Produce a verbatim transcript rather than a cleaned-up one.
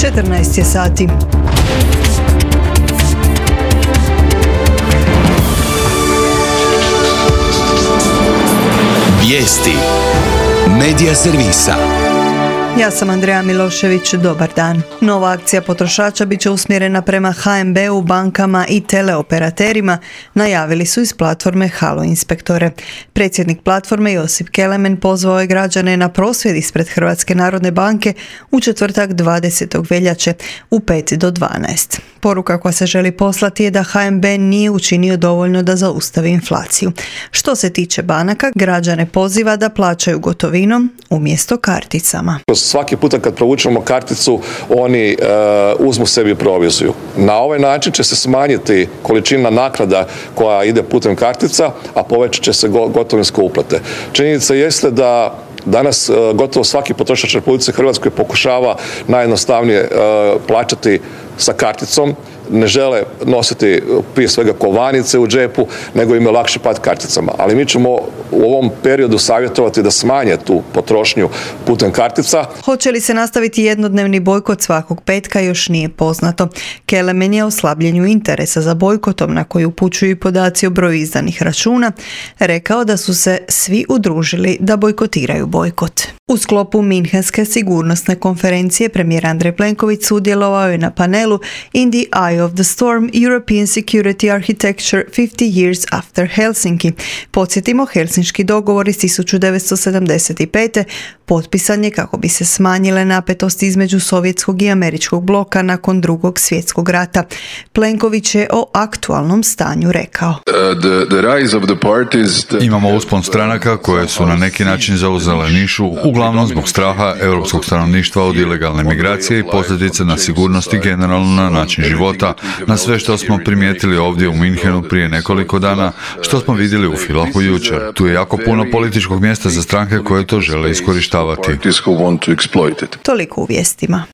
četrnaest je sati. Vijesti Medija servisa. Ja sam Andreja Milošević, dobar dan. Nova akcija potrošača bit će usmjerena prema ha em be u, bankama i teleoperaterima, najavili su iz platforme Halo Inspektore. Predsjednik platforme Josip Kelemen pozvao je građane na prosvjed ispred Hrvatske narodne banke u četvrtak dvadesetog veljače u pet do dvanaest. Poruka koja se želi poslati je da ha em be nije učinio dovoljno da zaustavi inflaciju. Što se tiče banaka, građane poziva da plaćaju gotovinom umjesto karticama. Svaki puta kad provučemo karticu, oni uh, uzmu sebi proviziju. Na ovaj način će se smanjiti količina naknada koja ide putem kartica, a povećat će se gotovinske uplate. Činjenica jeste da danas uh, gotovo svaki potrošač u Republici Hrvatskoj pokušava najjednostavnije uh, plaćati sa karticom, ne žele nositi prije svega kovanice u džepu, nego im je lakše platiti karticama. Ali mi ćemo u ovom periodu savjetovati da smanje tu potrošnju putem kartica. Hoće li se nastaviti jednodnevni bojkot svakog petka još nije poznato. Kelemen je o slabljenju interesa za bojkotom, na koji upućuju i podaci o broju izdanih računa, rekao da su se svi udružili da bojkotiraju bojkot. U sklopu Minhenske sigurnosne konferencije premijer Andrej Plenković sudjelovao je na panelu In the Eye of the Storm, European Security Architecture fifty years after Helsinki. Podsjetimo, Helsinški dogovor iz tisuću devetsto sedamdeset pete potpisan je kako bi se smanjile napetosti između sovjetskog i američkog bloka nakon drugog svjetskog rata. Plenković je o aktualnom stanju rekao. Imamo uspon stranaka koje su na neki način zauzele nišu, uglavnom zbog straha europskog stanovništva od ilegalne migracije i posljedice na sigurnost i generalno na način života, na sve što smo primijetili ovdje u Minhenu prije nekoliko dana, što smo vidjeli u Filahu jučer. Tu je jako puno političkog mjesta za stranke koje to žele iskorištavati. Toliko u vijestima.